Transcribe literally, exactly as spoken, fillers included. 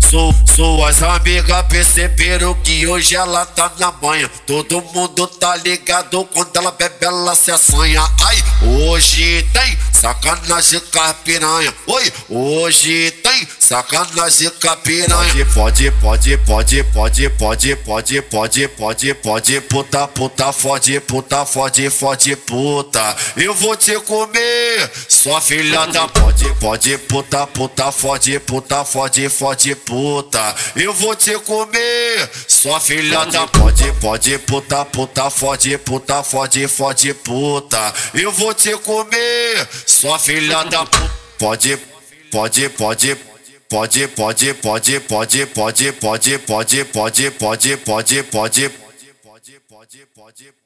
Su, suas amigas perceberam que hoje ela tá na manha. Todo mundo tá ligado, quando ela bebe ela se assanha. Ai, hoje tem sacanagem com as piranha. Oi, hoje tem sacanagem com a piranha. Pode, pode, pode, pode, pode, pode, pode, pode, pode, puta, puta, fode, puta, fode, fode, puta. Eu vou te comer, sua filha da pode, pode, puta, puta, fode, puta, fode, fode, puta. Eu vou te comer, sua filha da pode, pode, puta, puta, fode, puta, fode, fode, puta. Eu vou te comer, sua filha da puta. Pode, pode, pode, pode, pode, pode, pode, pode, pode, pode, pode, pode, pode, pode, pode, pode, pode, pode.